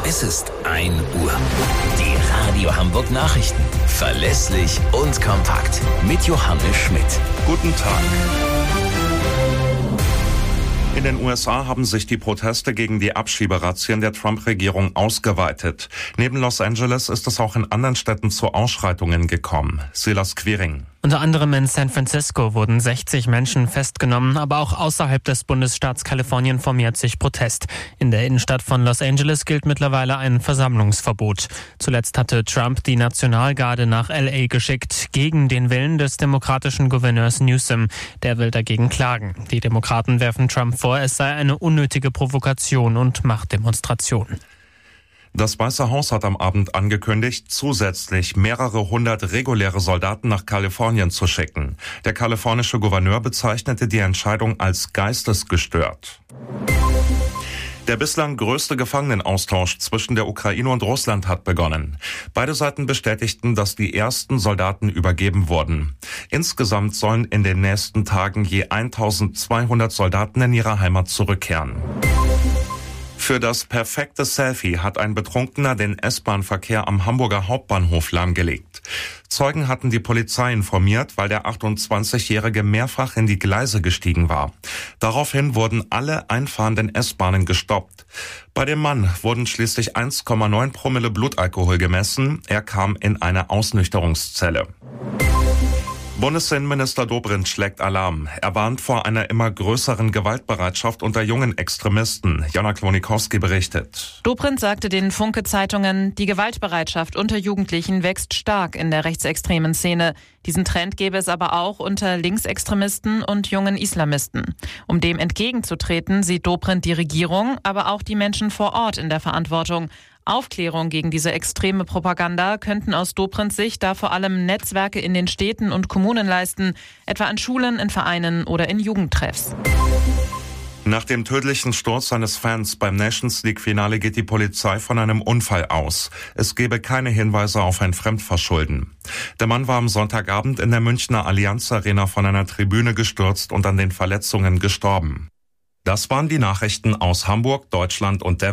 Es ist 1 Uhr. Die Radio Hamburg Nachrichten. Verlässlich und kompakt. Mit Johannes Schmidt. Guten Tag. In den USA haben sich die Proteste gegen die Abschieberazzien der Trump-Regierung ausgeweitet. Neben Los Angeles ist es auch in anderen Städten zu Ausschreitungen gekommen. Silas Quiring. Unter anderem in San Francisco wurden 60 Menschen festgenommen, aber auch außerhalb des Bundesstaats Kalifornien formiert sich Protest. In der Innenstadt von Los Angeles gilt mittlerweile ein Versammlungsverbot. Zuletzt hatte Trump die Nationalgarde nach L.A. geschickt, gegen den Willen des demokratischen Gouverneurs Newsom. Der will dagegen klagen. Die Demokraten werfen Trump vor, es sei eine unnötige Provokation und Machtdemonstration. Das Weiße Haus hat am Abend angekündigt, zusätzlich mehrere hundert reguläre Soldaten nach Kalifornien zu schicken. Der kalifornische Gouverneur bezeichnete die Entscheidung als geistesgestört. Der bislang größte Gefangenenaustausch zwischen der Ukraine und Russland hat begonnen. Beide Seiten bestätigten, dass die ersten Soldaten übergeben wurden. Insgesamt sollen in den nächsten Tagen je 1200 Soldaten in ihre Heimat zurückkehren. Für das perfekte Selfie hat ein Betrunkener den S-Bahn-Verkehr am Hamburger Hauptbahnhof lahmgelegt. Zeugen hatten die Polizei informiert, weil der 28-Jährige mehrfach in die Gleise gestiegen war. Daraufhin wurden alle einfahrenden S-Bahnen gestoppt. Bei dem Mann wurden schließlich 1,9 Promille Blutalkohol gemessen. Er kam in eine Ausnüchterungszelle. Bundesinnenminister Dobrindt schlägt Alarm. Er warnt vor einer immer größeren Gewaltbereitschaft unter jungen Extremisten. Jana Klonikowski berichtet. Dobrindt sagte den Funke-Zeitungen, die Gewaltbereitschaft unter Jugendlichen wächst stark in der rechtsextremen Szene. Diesen Trend gäbe es aber auch unter Linksextremisten und jungen Islamisten. Um dem entgegenzutreten, sieht Dobrindt die Regierung, aber auch die Menschen vor Ort in der Verantwortung. Aufklärung gegen diese extreme Propaganda könnten aus Dobrindts Sicht da vor allem Netzwerke in den Städten und Kommunen leisten, etwa an Schulen, in Vereinen oder in Jugendtreffs. Nach dem tödlichen Sturz seines Fans beim Nations League-Finale geht die Polizei von einem Unfall aus. Es gebe keine Hinweise auf ein Fremdverschulden. Der Mann war am Sonntagabend in der Münchner Allianz Arena von einer Tribüne gestürzt und an den Verletzungen gestorben. Das waren die Nachrichten aus Hamburg, Deutschland und der